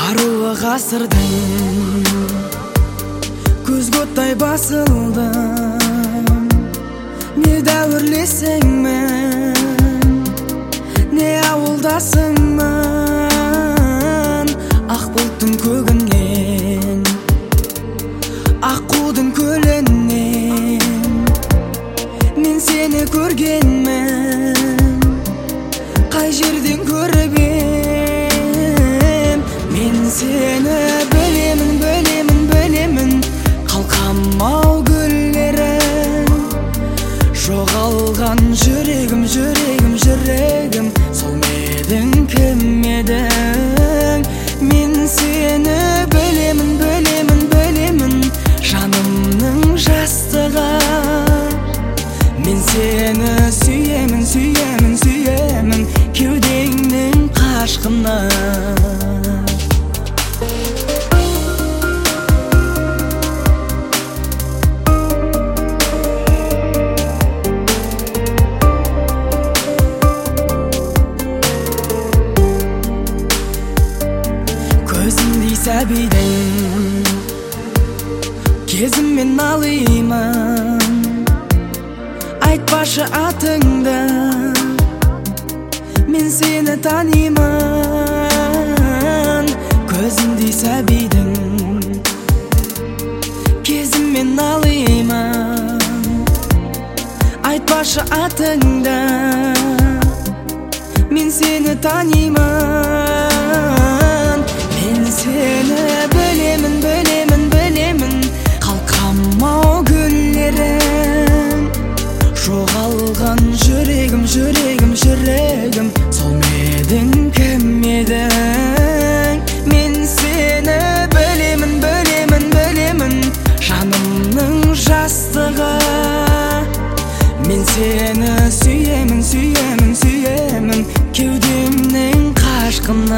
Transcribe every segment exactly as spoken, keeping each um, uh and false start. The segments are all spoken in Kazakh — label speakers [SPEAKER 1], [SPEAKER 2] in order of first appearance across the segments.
[SPEAKER 1] Аруы ғасырдың көзге оттай басылдым. Не дәуірлесіңмін, не ауылдасыңмын. Ақ бұлттың көгінен, аққудың көлінен мен сені көргенмін. Қай жерден көріп ем, мен сені білемін, білемін, білемін. Қалқам-ау гүллерің, жоғалған жүрегім, жүрегім, жүрегім. Сол медің, кім едің? Мен сені білемін, білемін, білемін. Жанымның жастығы, мен сені сүйемін, сүйемін, сүйемін. Кеудеңнің қашқыны. Көзімдей сәбидің кезіммен налимын. Айтпашы атыңды, мен сені танимын. Көзімдей сәбидің кезіммен налимын. Айтпашы атыңды, мен сені танимын. Мен сені білемін, білемін, білемін. Қалқам-ау гүллерің, жоғалған жүрегім, жүрегім, жүрегім. Сол медің, кім едің? Мен сені білемін, білемін, білемін. Жанымның жастығы, мен сені сүйемін, сүйемін, сүйемін. Кеудемнің қашқыны.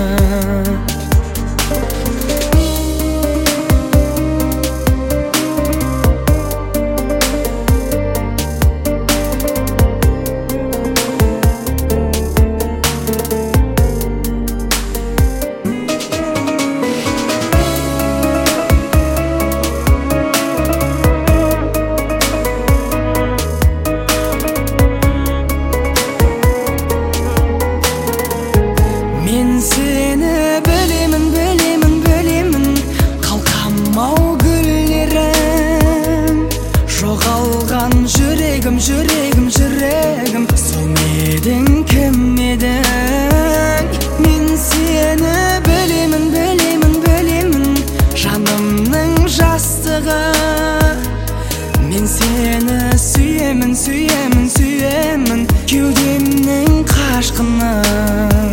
[SPEAKER 1] Мен сені білемін, білемін, білемін. Қалқам-ау гүллерің, жоғалған жүрегім, жүрегім, жүрегім. Сол медің, кім едің? Мен сені білемін, білемін, білемін. Жанымның жастығы, мен сені сүйемін, сүйемін, сүйемін. Кеудемнің қашқыны.